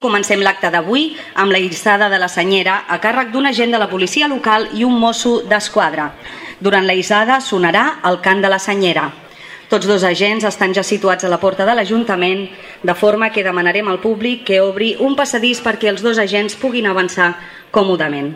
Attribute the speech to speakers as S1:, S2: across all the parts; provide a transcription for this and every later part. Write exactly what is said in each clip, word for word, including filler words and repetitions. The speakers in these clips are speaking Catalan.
S1: Comencem l'acte d'avui amb la hissada de la senyera a càrrec d'un agent de la policia local i un mosso d'esquadra. Durant la hissada sonarà el cant de la senyera. Tots dos agents estan ja situats a la porta de l'Ajuntament, de forma que demanarem al públic que obri un passadís perquè els dos agents puguin avançar còmodament.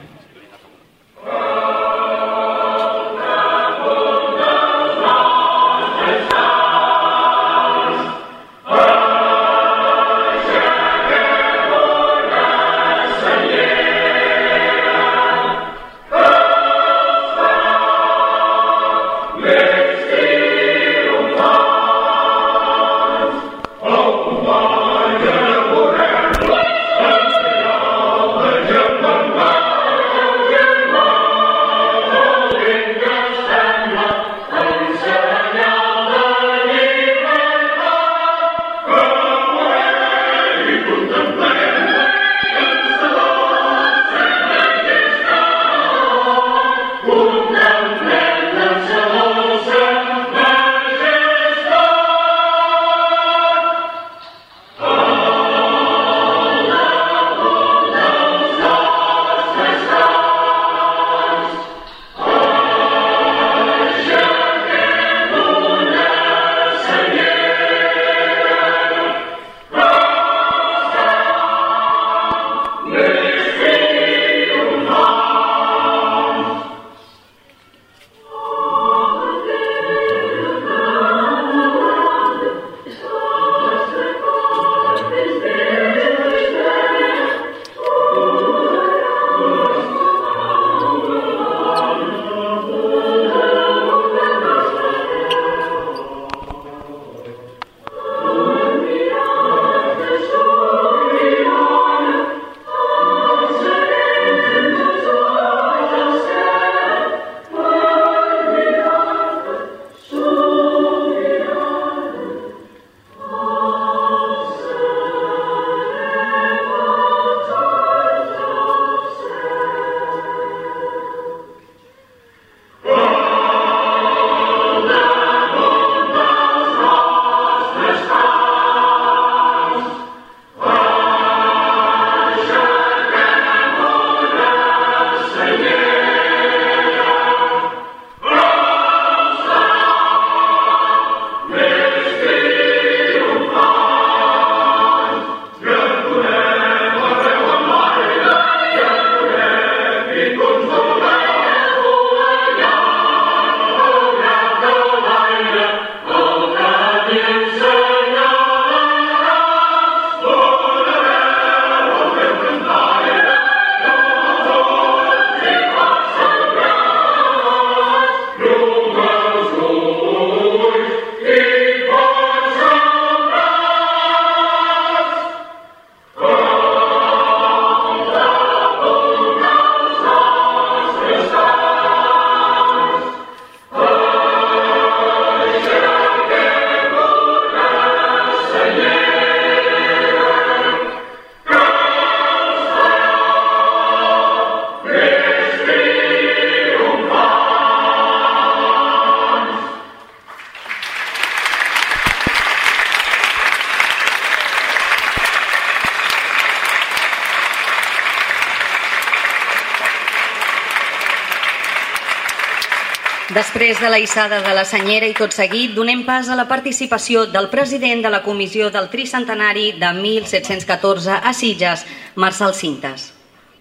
S1: Després de la hissada de la senyera i tot seguit, donem pas a la participació del president de la Comissió del Tricentenari de mil set-cents catorze a Sitges, Marçal Cintas.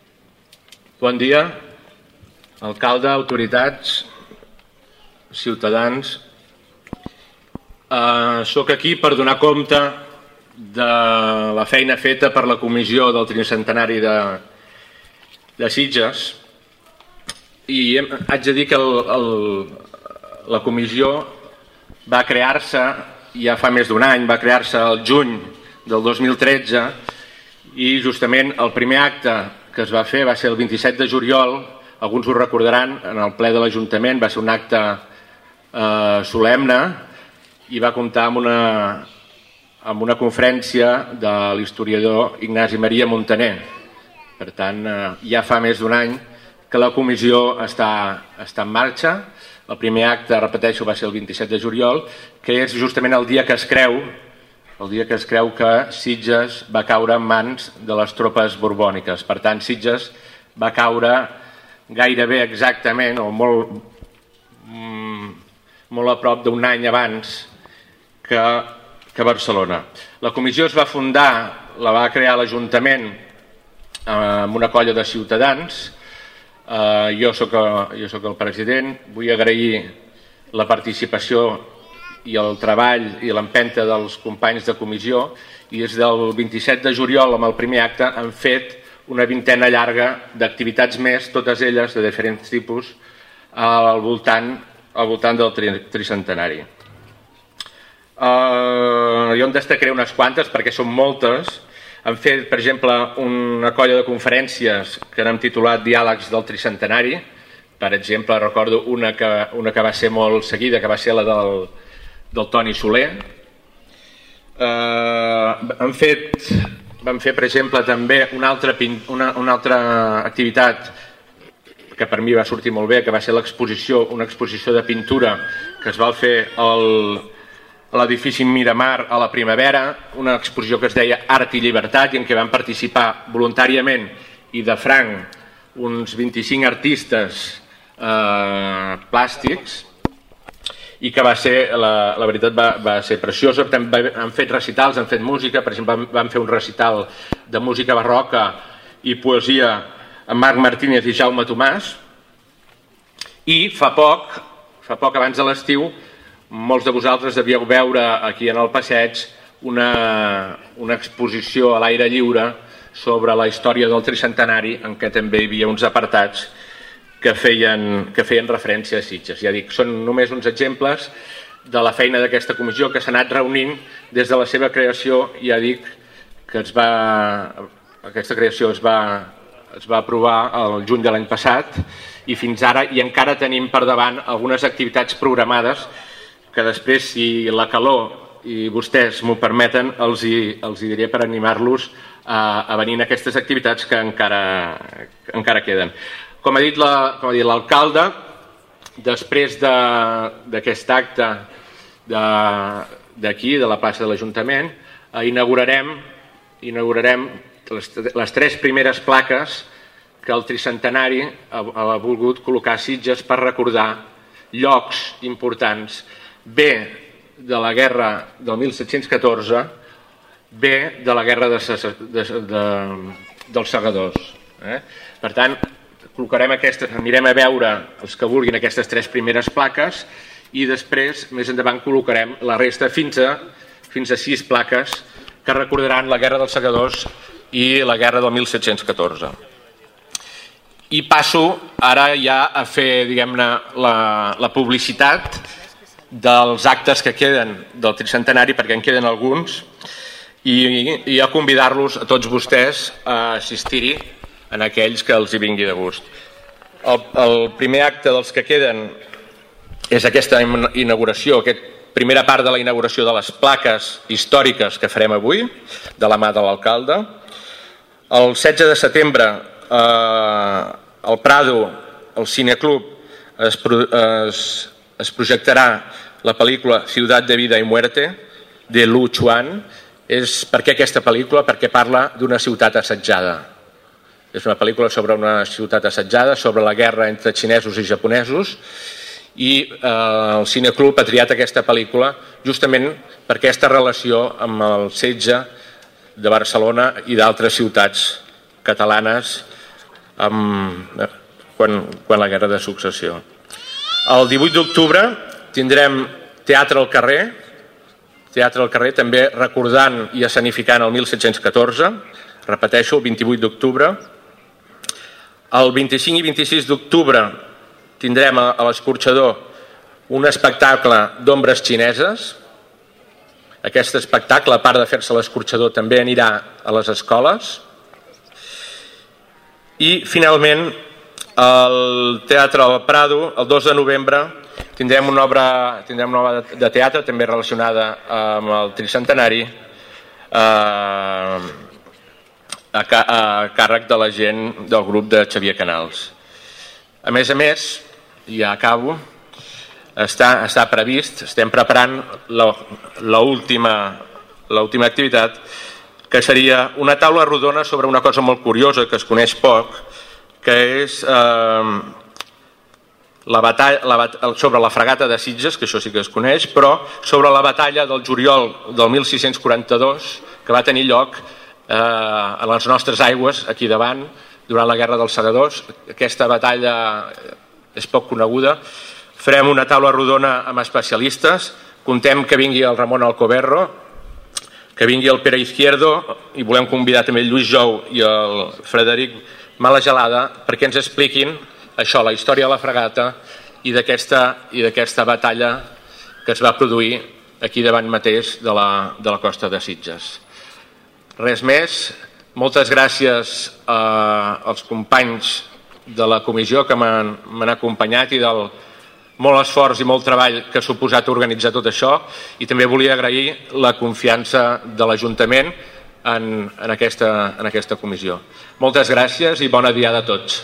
S2: Bon dia, alcalde, autoritats, ciutadans. Uh, soc aquí per donar compte de la feina feta per la Comissió del Tricentenari de, de Sitges. I haig de dir que el, el, la comissió va crear-se ja fa més d'un any, va crear-se el juny del dos mil tretze i justament el primer acte que es va fer va ser el vint-i-set de juliol, alguns ho recordaran, en el ple de l'Ajuntament, va ser un acte eh, solemne i va comptar amb una, amb una conferència de l'historiador Ignasi Maria Montaner. Per tant, eh, ja fa més d'un any que la comissió està, està en marxa. El primer acte, repeteixo, va ser el vint-i-set de juliol, que és justament el dia que es creu el dia que es creu que Sitges va caure en mans de les tropes borbòniques. Per tant, Sitges va caure gairebé exactament, o molt, mm, molt a prop d'un any abans que, que Barcelona. La comissió es va fundar, la va crear l'Ajuntament eh, amb una colla de ciutadans. Eh, jo soc, jo soc el president. Vull agrair la participació i el treball i l'empenta dels companys de comissió, i des del vint-i-set de juliol, amb el primer acte, han fet una vintena llarga d'activitats més, totes elles de diferents tipus, al voltant, al voltant del tri tricentenari. Uh, jo en destacaré unes quantes perquè són moltes. Han fet, per exemple, una colla de conferències que n'hem titulat Diàlegs del Tricentenari. Per exemple, recordo una que, una que va ser molt seguida, que va ser la del, del Toni Soler. Uh, han fet, van fer, per exemple, també una altra, una, una altra activitat que per mi va sortir molt bé, que va ser l'exposició, una exposició de pintura que es va fer al, a l'edifici Miramar a la primavera, una exposició que es deia Art i Llibertat, i en què van participar voluntàriament i de franc uns vint-i-cinc artistes eh, plàstics, i que va ser, la, la veritat va, va ser preciosa. També han fet recitals, han fet música, per exemple van, van fer un recital de música barroca i poesia amb Marc Martínez i Jaume Tomàs, i fa poc, fa poc abans de l'estiu, molts de vosaltres devíeu veure aquí en el passeig una, una exposició a l'aire lliure sobre la història del tricentenari, en què també hi havia uns apartats que feien, que feien referència a Sitges. Ja dic, són només uns exemples de la feina d'aquesta comissió que s'ha anat reunint des de la seva creació. Ja dic que es va, aquesta creació es va, es va aprovar el juny de l'any passat, i fins ara, i encara tenim per davant algunes activitats programades que després, si la calor i vostès m'ho permeten, els hi, els hi diré per animar-los a, a venir a aquestes activitats que encara, que encara queden. Com ha dit l'alcalde, després d'aquest acte d'aquí, de la plaça de l'Ajuntament, eh, inaugurarem, inaugurarem les, les tres primeres plaques que el tricentenari ha, ha volgut col·locar a Sitges per recordar llocs importants, bé de la guerra del mil set-cents catorze, bé de la guerra de, de, de, dels segadors. Eh? Per tant, col·locarem aquestes, anirem a veure els que vulguin aquestes tres primeres plaques, i després, més endavant, col·locarem la resta fins a, fins a sis plaques que recordaran la guerra dels segadors i la guerra del mil set-cents catorze. I passo ara ja a fer, diguem-ne, la, la publicitat dels actes que queden del tricentenari, perquè en queden alguns, i, i a convidar-los a tots vostès a assistir-hi, en aquells que els hi vingui de gust. El, el primer acte dels que queden és aquesta inauguració, aquesta primera part de la inauguració de les plaques històriques que farem avui, de la mà de l'alcalde. El setze de setembre, eh, al Prado, al Cineclub, es, es, es projectarà la pel·lícula Ciutat de Vida y Muerte, de Lu Chuan. És, per què aquesta pel·lícula? Perquè parla d'una ciutat assetjada. És una pel·lícula sobre una ciutat assetjada, sobre la guerra entre xinesos i japonesos, i eh, el Cineclub ha triat aquesta pel·lícula justament per aquesta relació amb el setge de Barcelona i d'altres ciutats catalanes amb, quan, quan la guerra de successió. El divuit d'octubre tindrem Teatre al carrer, Teatre al carrer també recordant i escenificant el mil set-cents catorze, repeteixo, el vint-i-vuit d'octubre. El vint-i-cinc i vint-i-sis d'octubre tindrem a l'Escorxador un espectacle d'ombres xineses. Aquest espectacle, a part de fer-se a l'Escorxador, també anirà a les escoles. I finalment, al Teatre del Prado, el dos de novembre, tindrem una obra, tindrem una obra de teatre també relacionada amb el tricentenari, eh, a càrrec de la gent del grup de Xavier Canals. A més a més, ja acabo, està, està previst, estem preparant l'última l'última activitat, que seria una taula rodona sobre una cosa molt curiosa que es coneix poc, que és eh, la batalla, la bat sobre la fragata de Sitges, que això sí que es coneix, però sobre la batalla del juliol del mil sis-cents quaranta-dos, que va tenir lloc eh, a les nostres aigües, aquí davant, durant la Guerra dels Segadors. Aquesta batalla és poc coneguda. Farem una taula rodona amb especialistes. Contem que vingui el Ramon Alcoberro, que vingui el Pere Izquierdo, i volem convidar també el Lluís Jou i el Frederic Malagelada perquè ens expliquin això, la història de la fragata i d'aquesta i d'aquesta batalla que es va produir aquí davant mateix de la, de la costa de Sitges. Res més. Moltes gràcies als companys de la comissió que m'han acompanyat i del molt esforç i molt treball que ha suposat organitzar tot això, i també volia agrair la confiança de l'Ajuntament en, en, aquesta, en aquesta comissió. Moltes gràcies i bona diada a tots.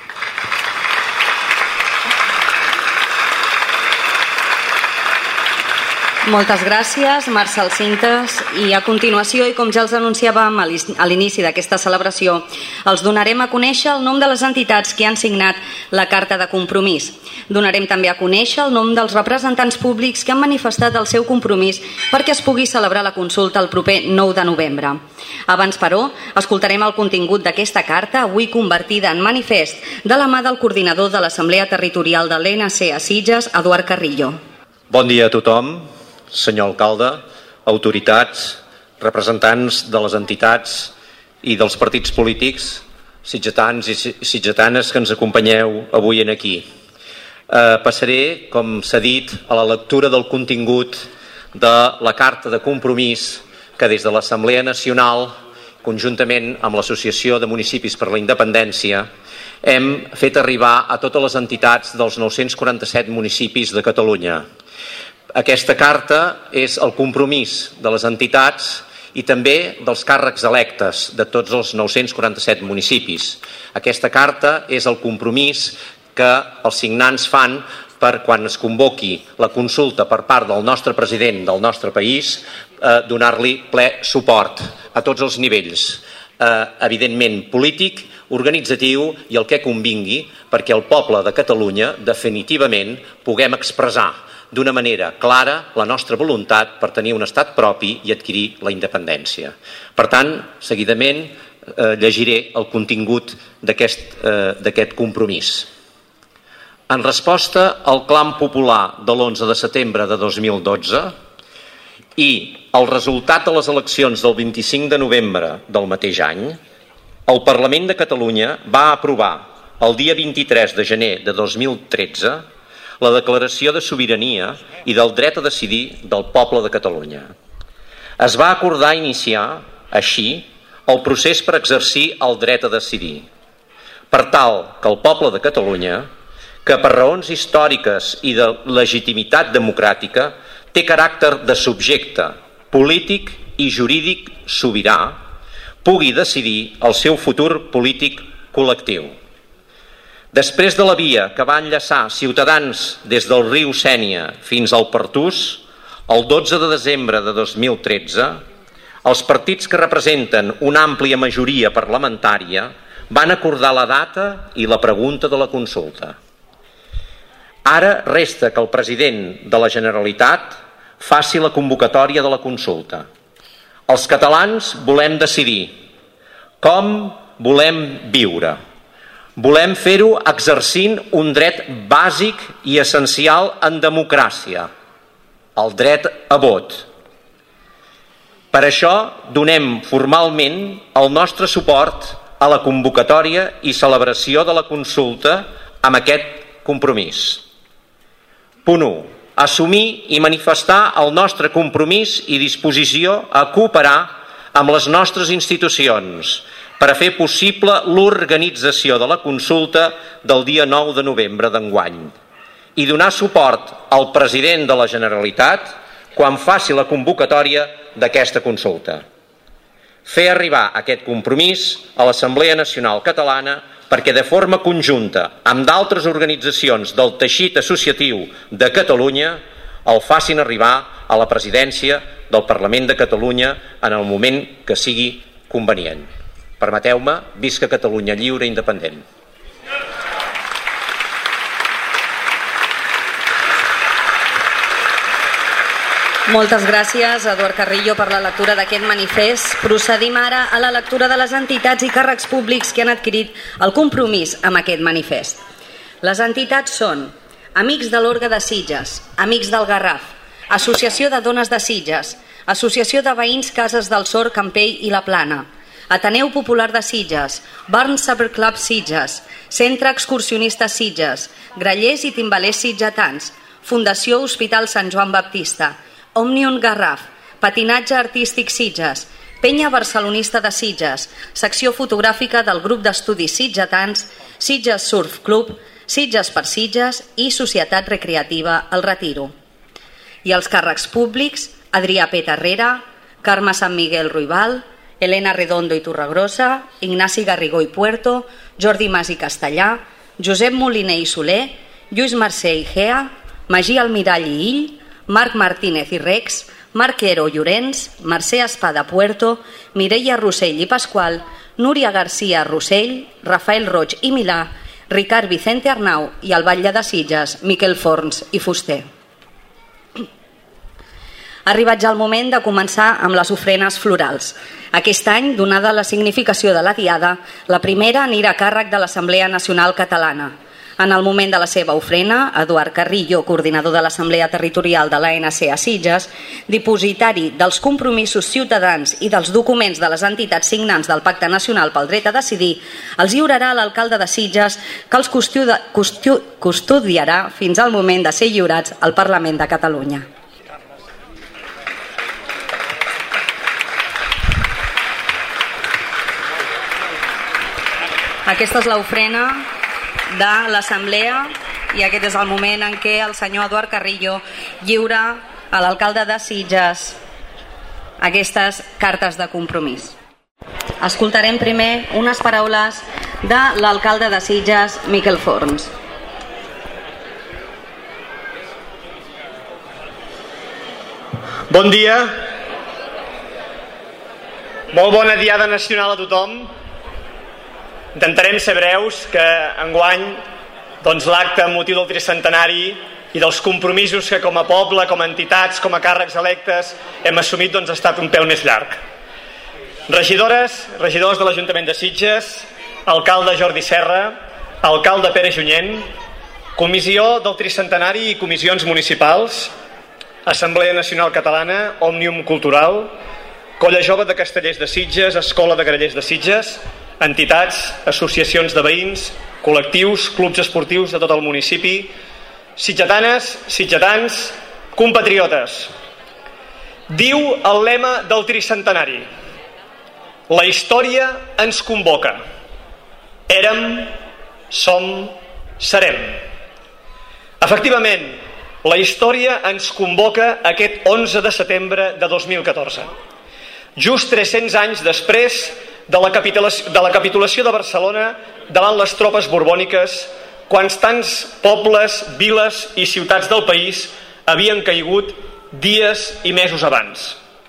S1: Moltes gràcies, Marcel Cintes, i a continuació, i com ja els anunciàvem a l'inici d'aquesta celebració, els donarem a conèixer el nom de les entitats que han signat la Carta de Compromís. Donarem també a conèixer el nom dels representants públics que han manifestat el seu compromís perquè es pugui celebrar la consulta el proper nou de novembre. Abans, però, escoltarem el contingut d'aquesta carta, avui convertida en manifest, de la mà del coordinador de l'Assemblea Territorial de l'E N C a Sitges, Eduard Carrillo.
S3: Bon dia a tothom. Senyor alcalde, autoritats, representants de les entitats i dels partits polítics, sitgetans i sitgetanes que ens acompanyeu avui en aquí. Eh, passaré, com s'ha dit, a la lectura del contingut de la Carta de Compromís que des de l'Assemblea Nacional, conjuntament amb l'Associació de Municipis per la Independència, hem fet arribar a totes les entitats dels nou-cents quaranta-set municipis de Catalunya. Aquesta carta és el compromís de les entitats i també dels càrrecs electes de tots els nou-cents quaranta-set municipis. Aquesta carta és el compromís que els signants fan per quan es convoqui la consulta per part del nostre president del nostre país, eh, donar-li ple suport a tots els nivells, eh, evidentment polític, organitzatiu i el que convingui perquè el poble de Catalunya definitivament puguem expressar d'una manera clara la nostra voluntat per tenir un estat propi i adquirir la independència. Per tant, seguidament eh, llegiré el contingut d'aquest eh, compromís. En resposta al clam popular de l'onze de setembre de dos mil dotze i el resultat de les eleccions del vint-i-cinc de novembre del mateix any, el Parlament de Catalunya va aprovar el dia vint-i-tres de gener de dos mil tretze la declaració de sobirania i del dret a decidir del poble de Catalunya. Es va acordar iniciar, així, el procés per exercir el dret a decidir, per tal que el poble de Catalunya, que per raons històriques i de legitimitat democràtica té caràcter de subjecte polític i jurídic sobirà, pugui decidir el seu futur polític col·lectiu. Després de la via que va enllaçar ciutadans des del riu Sénia fins al Pertús, el dotze de desembre de dos mil tretze, els partits que representen una àmplia majoria parlamentària van acordar la data i la pregunta de la consulta. Ara resta que el president de la Generalitat faci la convocatòria de la consulta. Els catalans volem decidir com volem viure. Volem fer-ho exercint un dret bàsic i essencial en democràcia, el dret a vot. Per això donem formalment el nostre suport a la convocatòria i celebració de la consulta amb aquest compromís. Punt u. Assumir i manifestar el nostre compromís i disposició a cooperar amb les nostres institucions per a fer possible l'organització de la consulta del dia nou de novembre d'enguany i donar suport al president de la Generalitat quan faci la convocatòria d'aquesta consulta. Fer arribar aquest compromís a l'Assemblea Nacional Catalana perquè de forma conjunta amb d'altres organitzacions del teixit associatiu de Catalunya el facin arribar a la presidència del Parlament de Catalunya en el moment que sigui convenient. Permeteu-me, visca Catalunya lliure i independent.
S1: Moltes gràcies, Eduard Carrillo, per la lectura d'aquest manifest. Procedim ara a la lectura de les entitats i càrrecs públics que han adquirit el compromís amb aquest manifest. Les entitats són Amics de l'Orgue de Sitges, Amics del Garraf, Associació de Dones de Sitges, Associació de Veïns Cases del Sor, Campell i la Plana, Ateneu Popular de Sitges, Barn Supper Club Sitges, Centre Excursionista Sitges, Grallers i Timbalers Sitgetans, Fundació Hospital Sant Joan Baptista, Òmnium Garraf, Patinatge Artístic Sitges, Penya Barcelonista de Sitges, Secció Fotogràfica del Grup d'Estudis Sitgetans, Sitges Surf Club, Sitges per Sitges i Societat Recreativa El Retiro. I els càrrecs públics, Adrià Pet Herrera, Carme Sant Miguel Ruibal, Helena Redondo i Torregrossa, Ignasi Garrigó i Puerto, Jordi Mas i Castellà, Josep Moliner i Soler, Lluís Mercè i Gea, Magí Almirall i Ill, Marc Martínez i Rex, Marc Quero Llorenç, Mercè Espada Puerto, Mireia Rossell i Pasqual, Núria García Rossell, Rafael Roig i Milà, Ricard Vicente Arnau i el batlle de Sitges, Miquel Forns i Fuster. Ha arribat ja el moment de començar amb les ofrenes florals. Aquest any, donada la significació de la diada, la primera anirà a càrrec de l'Assemblea Nacional Catalana. En el moment de la seva ofrena, Eduard Carrillo, coordinador de l'Assemblea Territorial de l'A N C a Sitges, dipositari dels compromisos ciutadans i dels documents de les entitats signants del Pacte Nacional pel Dret a Decidir, els lliurarà a l'alcalde de Sitges, que els custodiarà fins al moment de ser lliurats al Parlament de Catalunya. Aquesta és l'ofrena de l'Assemblea i aquest és el moment en què el senyor Eduard Carrillo lliura a l'alcalde de Sitges aquestes cartes de compromís. Escoltarem primer unes paraules de l'alcalde de Sitges, Miquel Forns.
S4: Bon dia. Molt bona Diada Nacional a tothom. Intentarem ser breus, que enguany doncs, l'acte amb motiu del tricentenari i dels compromisos que com a poble, com a entitats, com a càrrecs electes hem assumit doncs, ha estat un pèl més llarg. Regidores, regidors de l'Ajuntament de Sitges, alcalde Jordi Serra, alcalde Pere Junyent, comissió del tricentenari i comissions municipals, Assemblea Nacional Catalana, Òmnium Cultural, Colla Jove de Castellers de Sitges, Escola de Grallers de Sitges, entitats, associacions de veïns, col·lectius, clubs esportius de tot el municipi, sitgetanes, sitgetans, compatriotes. Diu el lema del tricentenari: la història ens convoca. Érem, som, serem. Efectivament, la història ens convoca aquest onze de setembre de dos mil catorze. Just tres-cents anys després de la capitulació de, la capitulació de Barcelona davant les tropes borbòniques, quan tants pobles, viles i ciutats del país havien caigut dies i mesos abans.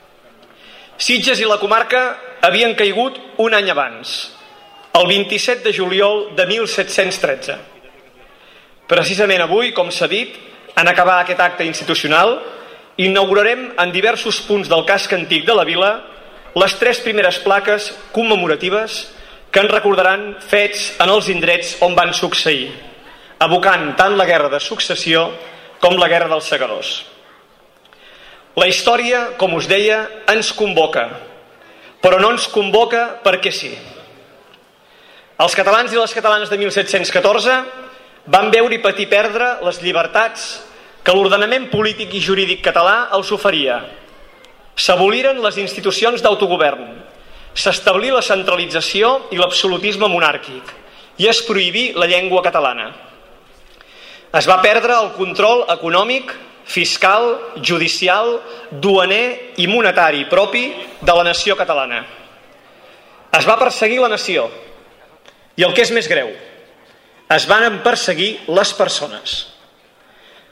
S4: Sitges i la comarca havien caigut un any abans, el vint-i-set de juliol de mil set-cents tretze. Precisament avui, com s'ha dit, en acabar aquest acte institucional, inaugurarem en diversos punts del casc antic de la vila les tres primeres plaques commemoratives que ens recordaran fets en els indrets on van succeir, evocant tant la guerra de successió com la guerra dels segadors. La història, com us deia, ens convoca, però no ens convoca perquè sí. Els catalans i les catalanes de mil set-cents catorze van veure i patir perdre les llibertats que l'ordenament polític i jurídic català els oferia. S'aboliren les institucions d'autogovern, s'establí la centralització i l'absolutisme monàrquic i es prohibí la llengua catalana. Es va perdre el control econòmic, fiscal, judicial, duaner i monetari propi de la nació catalana. Es va perseguir la nació i el que és més greu, es van perseguir les persones.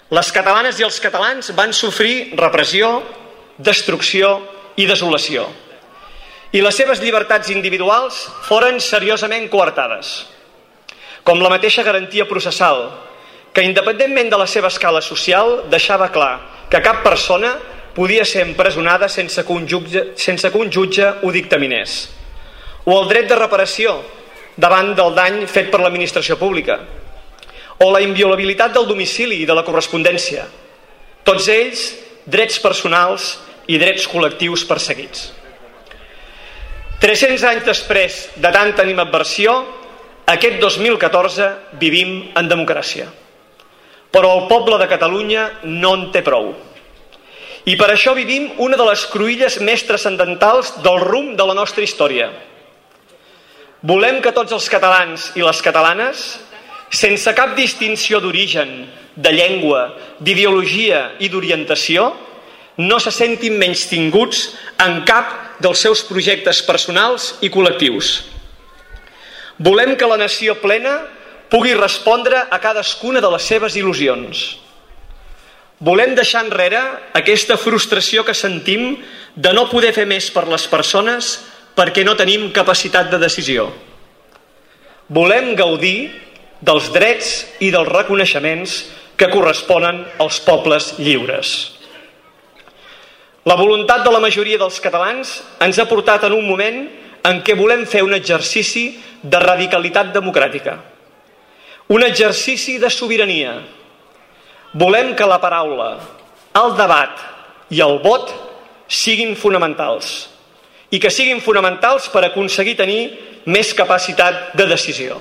S4: Les catalanes i els catalans van sofrir repressió, destrucció i desolació. I les seves llibertats individuals foren seriosament coartades, com la mateixa garantia processal, que independentment de la seva escala social deixava clar que cap persona podia ser empresonada sense que un jutge, sense que un jutge ho dictaminés. O el dret de reparació davant del dany fet per l'administració pública. O la inviolabilitat del domicili i de la correspondència. Tots ells drets personals i drets col·lectius perseguits. tres-cents anys després de tanta animadversió, aquest dos mil catorze vivim en democràcia. Però el poble de Catalunya no en té prou. I per això vivim una de les cruïlles més transcendentals del rumb de la nostra història. Volem que tots els catalans i les catalanes, sense cap distinció d'origen, de llengua, d'ideologia i d'orientació, no se sentin menystinguts en cap dels seus projectes personals i col·lectius. Volem que la nació plena pugui respondre a cadascuna de les seves il·lusions. Volem deixar enrere aquesta frustració que sentim de no poder fer més per les persones perquè no tenim capacitat de decisió. Volem gaudir dels drets i dels reconeixements que corresponen als pobles lliures. La voluntat de la majoria dels catalans ens ha portat en un moment en què volem fer un exercici de radicalitat democràtica, un exercici de sobirania. Volem que la paraula, el debat i el vot siguin fonamentals i que siguin fonamentals per aconseguir tenir més capacitat de decisió.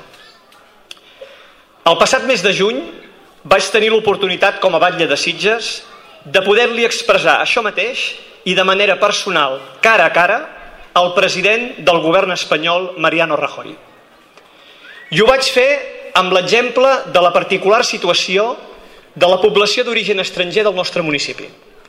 S4: El passat mes de juny vaig tenir l'oportunitat com a batlle de Sitges de poder-li expressar això mateix i de manera personal, cara a cara, al president del govern espanyol, Mariano Rajoy. I ho vaig fer amb l'exemple de la particular situació de la població d'origen estranger del nostre municipi.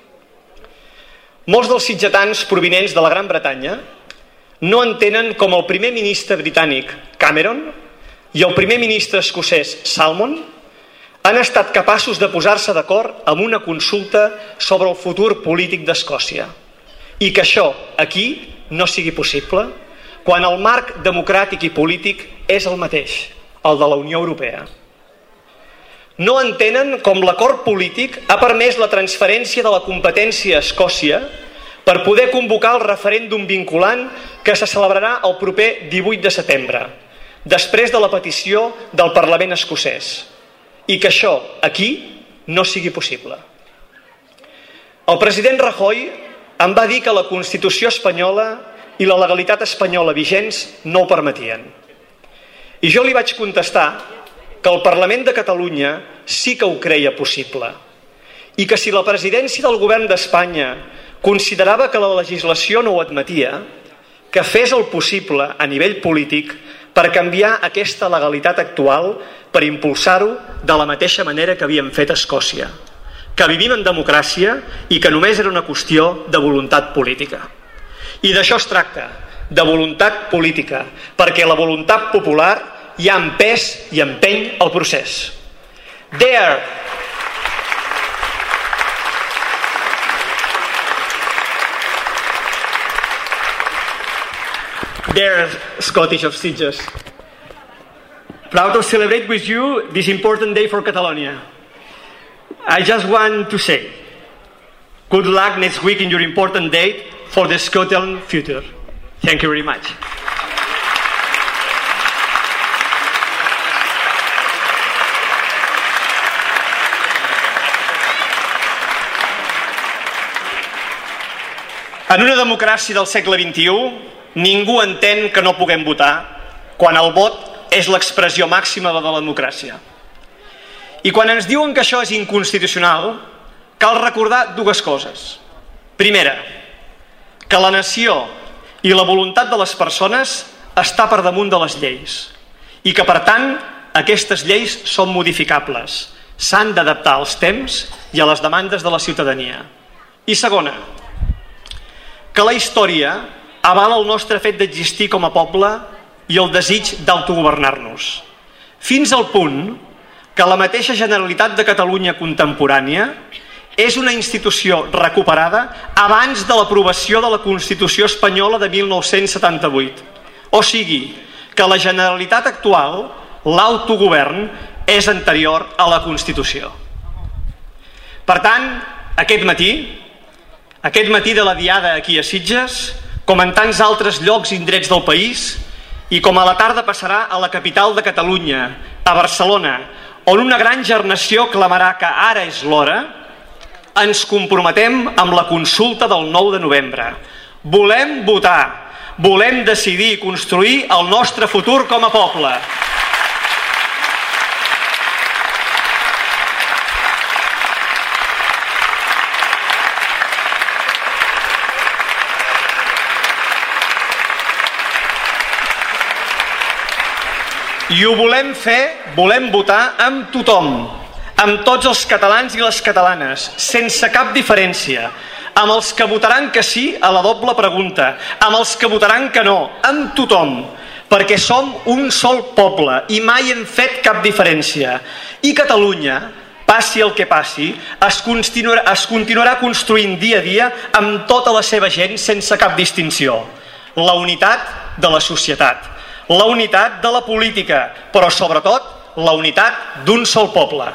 S4: Molts dels sitgetans provinents de la Gran Bretanya no entenen com el primer ministre britànic Cameron i el primer ministre escocès Salmond han estat capaços de posar-se d'acord amb una consulta sobre el futur polític d'Escòcia i que això aquí no sigui possible quan el marc democràtic i polític és el mateix, el de la Unió Europea. No entenen com l'acord polític ha permès la transferència de la competència a Escòcia per poder convocar el referèndum vinculant que se celebrarà el proper divuit de setembre, després de la petició del Parlament escocès, i que això aquí no sigui possible. El president Rajoy em va dir que la Constitució espanyola i la legalitat espanyola vigents no ho permetien. I jo li vaig contestar que el Parlament de Catalunya sí que ho creia possible i que si la presidència del govern d'Espanya considerava que la legislació no ho admetia, que fes el possible a nivell polític per canviar aquesta legalitat actual per impulsar-ho de la mateixa manera que havíem fet a Escòcia, que vivim en democràcia i que només era una qüestió de voluntat política. I d'això es tracta, de voluntat política, perquè la voluntat popular ja ha empès i empeny el procés. There, there, Scottish of Sitges. Proud to celebrate with you this important day for Catalonia. I just want to say, good luck next week in your important date for the Scotland future. Thank you very much. En una democràcia del segle vint-i-u, ningú entén que no puguem votar quan el vot és l'expressió màxima de la democràcia. I quan ens diuen que això és inconstitucional, cal recordar dues coses. Primera, que la nació i la voluntat de les persones està per damunt de les lleis i que, per tant, aquestes lleis són modificables, s'han d'adaptar als temps i a les demandes de la ciutadania. I segona, que la història avala el nostre fet d'existir com a poble i el desig d'autogovernar-nos, fins al punt que la mateixa Generalitat de Catalunya contemporània és una institució recuperada abans de l'aprovació de la Constitució espanyola de mil nou-cents setanta-vuit. O sigui, que la Generalitat actual, l'autogovern, és anterior a la Constitució. Per tant, aquest matí, aquest matí de la Diada aquí a Sitges, com en tants altres llocs i indrets del país, i com a la tarda passarà a la capital de Catalunya, a Barcelona, on una gran gernació clamarà que ara és l'hora, ens comprometem amb la consulta del nou de novembre. Volem votar, volem decidir i construir el nostre futur com a poble. I ho volem fer, volem votar amb tothom, amb tots els catalans i les catalanes, sense cap diferència, amb els que votaran que sí a la doble pregunta, amb els que votaran que no, amb tothom, perquè som un sol poble i mai hem fet cap diferència. I Catalunya, passi el que passi, es continuarà, es continuarà construint dia a dia amb tota la seva gent sense cap distinció. La unitat de la societat, la unitat de la política, però sobretot la unitat d'un sol poble.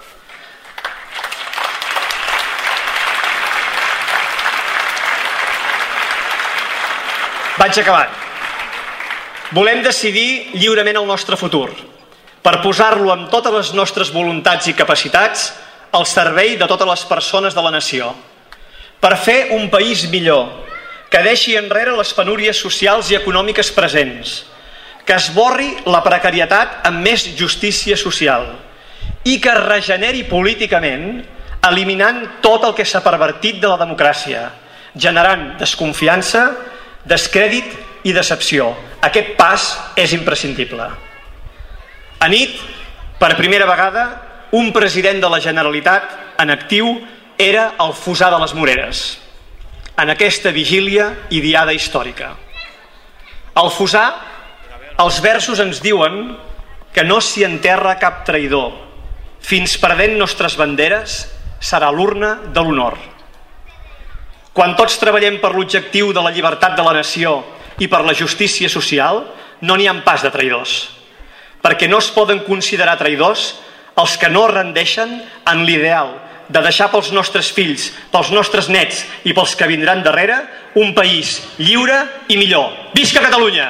S4: Vaig acabant. Volem decidir lliurement el nostre futur, per posar-lo amb totes les nostres voluntats i capacitats al servei de totes les persones de la nació, per fer un país millor, que deixi enrere les penúries socials i econòmiques presents, que esborri la precarietat amb més justícia social i que es regeneri políticament eliminant tot el que s'ha pervertit de la democràcia, generant desconfiança, descrèdit i decepció. Aquest pas és imprescindible. Anit, per primera vegada, un president de la Generalitat en actiu era el Fossar de les Moreres, en aquesta vigília i diada històrica. Al Fossar, els versos ens diuen que no s'hi enterra cap traïdor, fins perdent nostres banderes serà l'urna de l'honor. Quan tots treballem per l'objectiu de la llibertat de la nació i per la justícia social, no n'hi ha pas de traïdors, perquè no es poden considerar traïdors els que no rendeixen en l'ideal de deixar pels nostres fills, pels nostres nets i pels que vindran darrere un país lliure i millor. Visca Catalunya!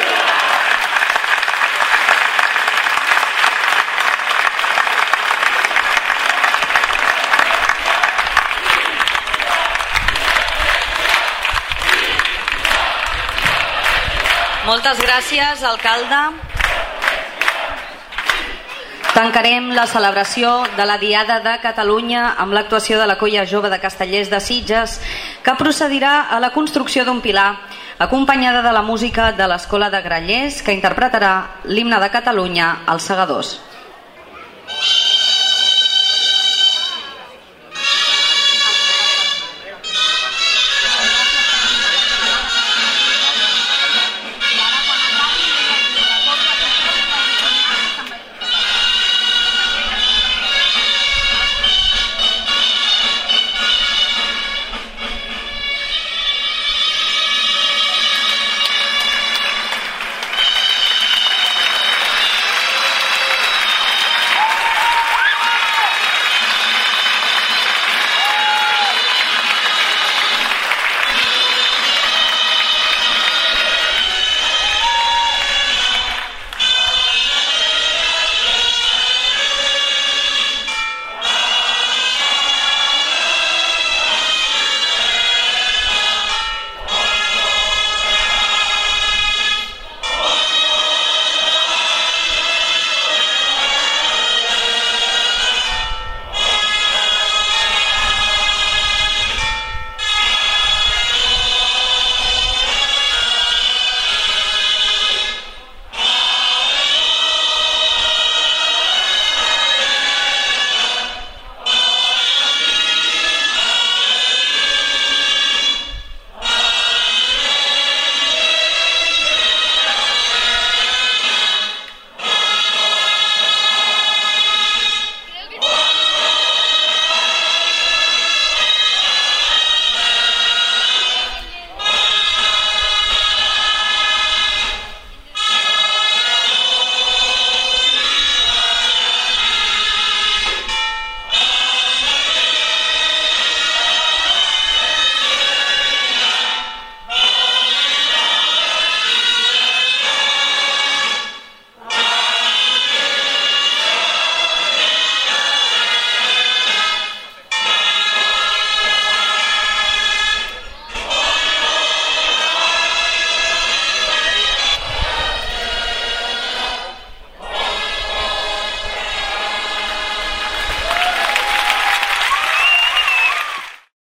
S1: Moltes gràcies, alcalde. Tancarem la celebració de la Diada de Catalunya amb l'actuació de la Colla Jove de Castellers de Sitges, que procedirà a la construcció d'un pilar, acompanyada de la música de l'Escola de Grallers, que interpretarà l'himne de Catalunya als Segadors.